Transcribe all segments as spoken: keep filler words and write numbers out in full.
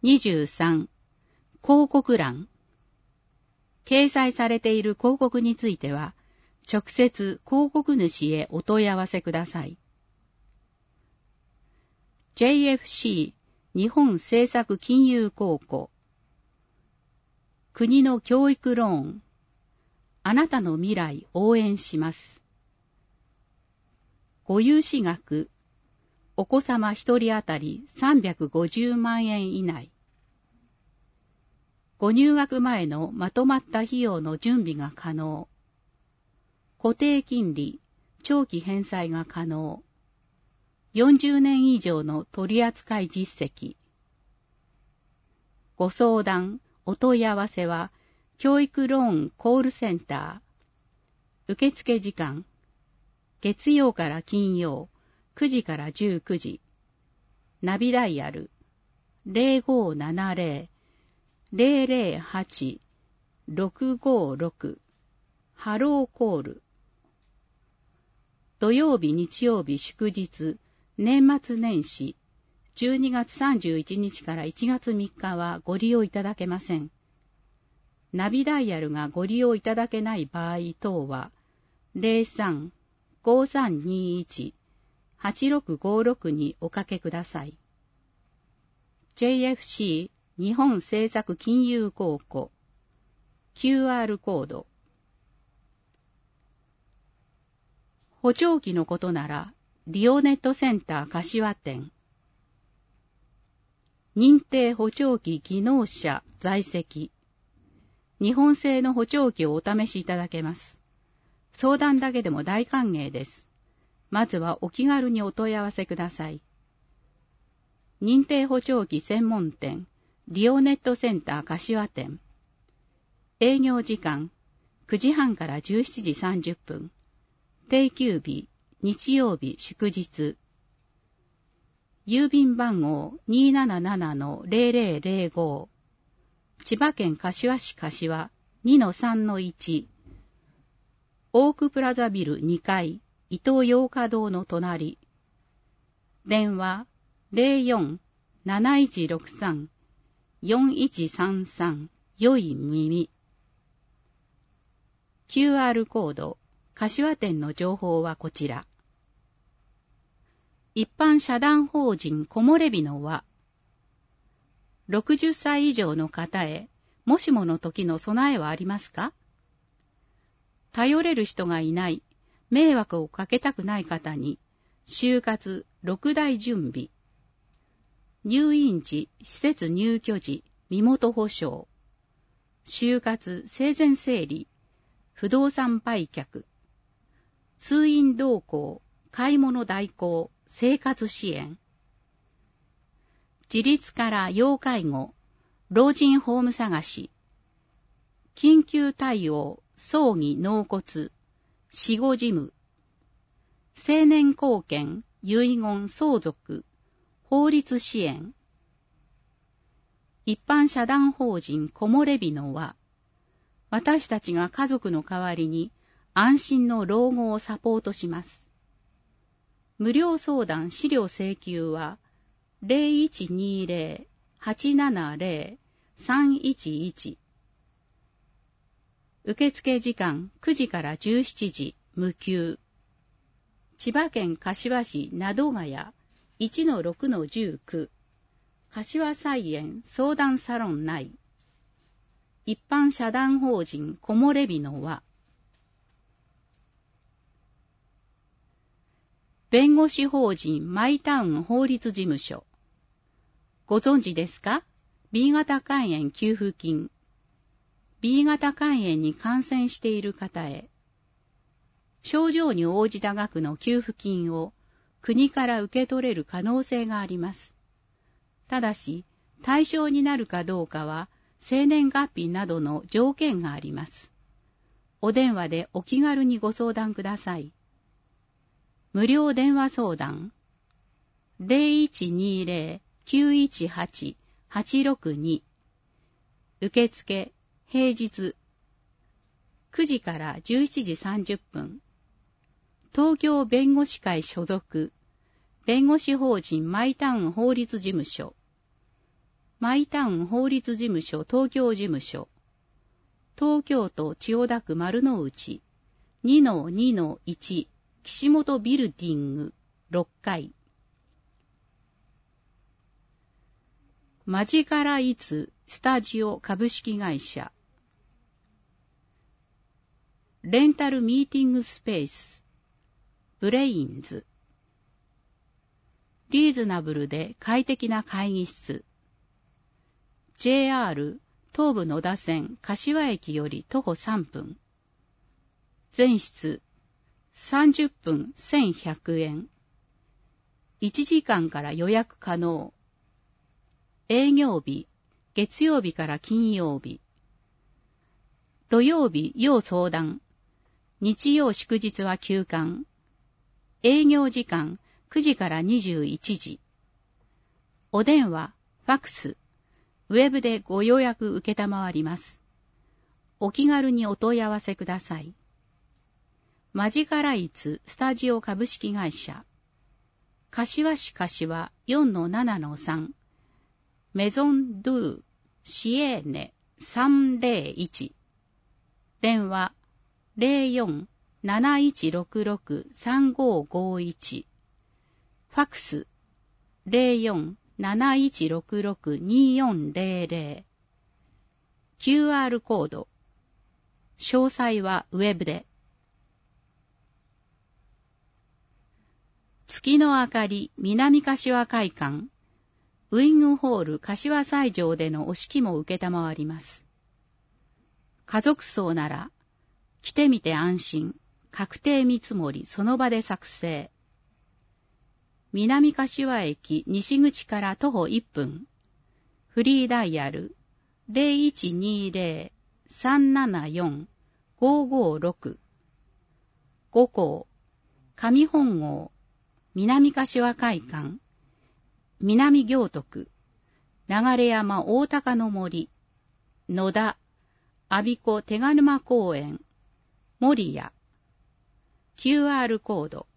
にじゅうさん、広告欄。掲載されている広告については、直接広告主へお問い合わせください。ジェイエフシー 日本政策金融公庫。国の教育ローン。あなたの未来応援します。ご融資額。お子様一人当たりさんびゃくごじゅうまんえん以内。ご入学前のまとまった費用の準備が可能。固定金利、長期返済が可能。よんじゅうねん以上の取扱実績。ご相談、お問い合わせは、教育ローンコールセンター。受付時間。月曜から金曜、くじからじゅうくじ。ナビダイヤル。ゼロごーななゼロ、ゼロゼロはち、ろくごろく。ハローコール。土曜日、日曜日、祝日、年末年始、じゅうにがつさんじゅういちにちからいちがつみっかはご利用いただけません。ナビダイヤルがご利用いただけない場合等は、ゼロさん、ごさんにいち、はちろくごろくにおかけください。ジェイエフシー 日本政策金融公庫 キューアール コード。補聴器のことなら、リオネットセンター柏店。認定補聴器技能者在籍。日本製の補聴器をお試しいただけます。相談だけでも大歓迎です。まずはお気軽にお問い合わせください。認定補聴器専門店、リオネットセンター柏店。営業時間、くじはんからじゅうしちじさんじゅっぷん。定休日、日曜日、祝日。郵便番号 にーなななのゼロゼロゼロご。千葉県柏市柏 にのさんのいち。オークプラザビルにかい、伊東洋華堂の隣。電話ゼロよん なないちろくさん よんいちさんさん。よい耳。キューアール コード、柏店の情報はこちら。一般社団法人木漏れ日の輪。ろくじゅっさい以上の方へ、もしもの時の備えはありますか？頼れる人がいない、迷惑をかけたくない方に、就活六大準備。入院時、施設入居時、身元保証。就活生前整理、不動産売却。通院同行、買い物代行、生活支援。自立から要介護、老人ホーム探し。緊急対応、葬儀納骨、死後事務。成年後見、遺言相続、法律支援。一般社団法人木漏れ日の輪。私たちが家族の代わりに安心の老後をサポートします。無料相談資料請求はゼロいちにゼロ はちななゼロ さんいちいち。受付時間くじからじゅうしちじ無給。千葉県柏市灘ヶ谷 いちのろくのじゅうきゅう。柏菜園相談サロン内。一般社団法人木漏れ日の輪。弁護士法人マイタウン法律事務所。ご存知ですか？ ビー 型肝炎給付金。ビー 型肝炎に感染している方へ。症状に応じた額の給付金を国から受け取れる可能性があります。ただし、対象になるかどうかは、生年月日などの条件があります。お電話でお気軽にご相談ください。無料電話相談ゼロいちにゼロ きゅういちはち はちろくに。受付平日くじからじゅうしちじさんじゅっぷん。東京弁護士会所属弁護士法人マイタウン法律事務所。 マイタウン法律事務所東京事務所、東京都千代田区丸の内 にのにのいち 岸本ビルディングろっかい、マジカライツスタジオ株式会社、レンタルミーティングスペースブレインズ、リーズナブルで快適な会議室、ジェイアール 東武野田線柏駅より徒歩さんぷん、全室さんじゅっぷんせんひゃくえん、いちじかんから予約可能、営業日月曜日から金曜日、土曜日要相談、日曜祝日は休館、営業時間くじからにじゅういちじ、お電話、ファックス、ウェブでご予約受けたまわります。お気軽にお問い合わせください。マジカライツスタジオ株式会社、柏市柏 よんのななのさん、メゾンドゥシエーネさんぜろいち、電話 ゼロよん なないちろくろく さんごごいち、ファックス ゼロよん なないちろくろく によんぜろぜろ、キューアール コード、詳細はウェブで。月の明かり南柏会館、ウィングホール柏西条でのお式も受けたまわります。家族葬なら、来てみて安心、確定見積もりその場で作成。南柏駅西口から徒歩いっぷん。フリーダイヤル ゼロいちにゼロ さんななよん ごごろく。ご校、上本郷、南柏会館、南行徳、流山大高の森、野田、我孫子手賀沼公園、守谷、キューアール コード、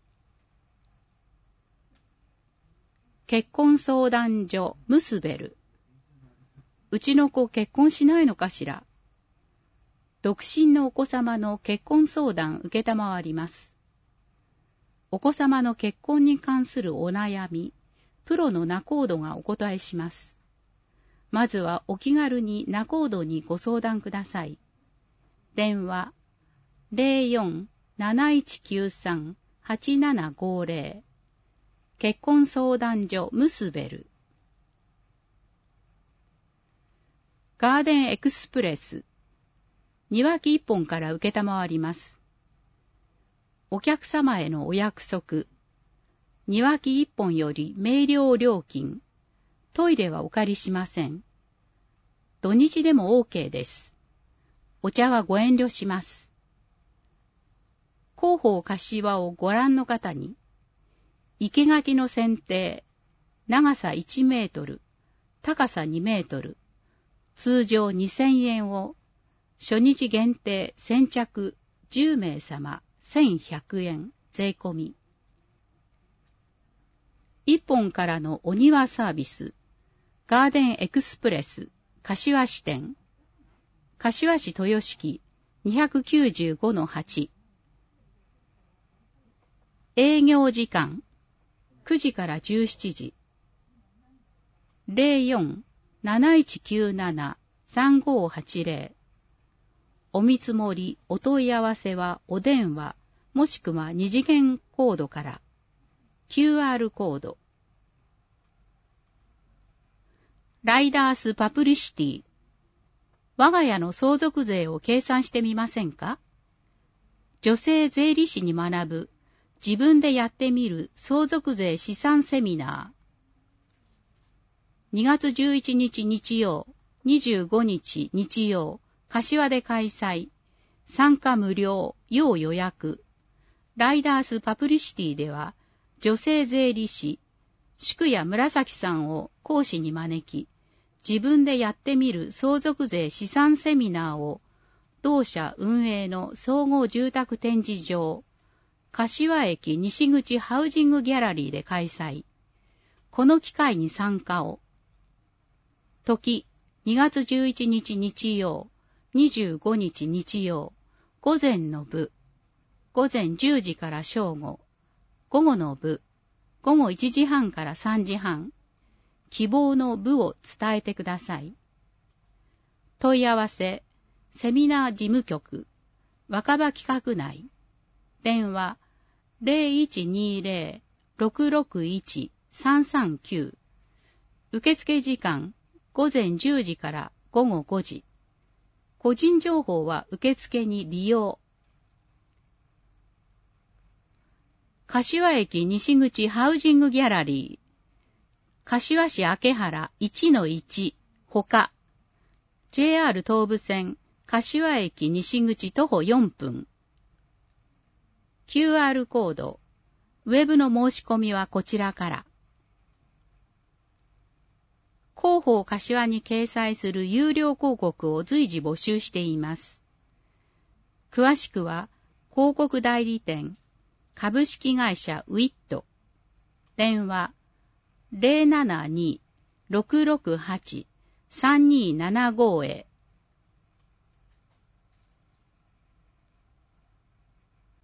結婚相談所ムスベル、うちの子結婚しないのかしら。独身のお子様の結婚相談受けたまわります。お子様の結婚に関するお悩み、プロの仲人がお答えします。まずはお気軽に仲人にご相談ください。電話 ゼロよん なないちきゅうさん はちななごゼロ、結婚相談所ムスベル。ガーデンエクスプレス、庭木一本から受けたまわります。お客様へのお約束、庭木一本より明瞭料金、トイレはお借りしません。土日でも OK です。お茶はご遠慮します。広報柏をご覧の方に、生垣の剪定、長さいちメートル、高さにメートル、通常にせんえんを、初日限定先着じゅうめいさませんひゃくえん税込み。いっぽんからのお庭サービス、ガーデンエクスプレス柏支店、柏市豊敷 にひゃくきゅうじゅうごのはち。営業時間くじからじゅうしちじ。ゼロよん なないちきゅうなな さんごはちゼロ。お見積もり、お問い合わせはお電話、もしくは二次元コードから、キューアール コード。ライダースパブリシティ。我が家の相続税を計算してみませんか？女性税理士に学ぶ、自分でやってみる相続税試算セミナー。にがつじゅういちにち日曜、にじゅうごにち日曜、柏で開催。参加無料、要予約。ライダースパブリシティでは、女性税理士、宿谷紫さんを講師に招き、自分でやってみる相続税試算セミナーを、同社運営の総合住宅展示場、柏駅西口ハウジングギャラリーで開催。この機会に参加を。 時、にがつじゅういちにち日曜、にじゅうごにち日曜、午前の部、午前じゅうじから正午、午後の部、午後いちじはんからさんじはん、希望の部を伝えてください。問い合わせ、セミナー事務局、若葉企画内、電話 ゼロいちにゼロ ろくろくいち さんさんきゅう、受付時間、午前じゅうじから午後ごじ。個人情報は受付に利用。柏駅西口ハウジングギャラリー、柏市明原 いちのいち ほか、ジェイアール 東武線柏駅西口徒歩よんぷん。キューアール コード、ウェブの申し込みはこちらから。広報柏に掲載する有料広告を随時募集しています。詳しくは、広告代理店、株式会社ウィット、電話 ゼロななに ろくろくはち さんにーななご へ。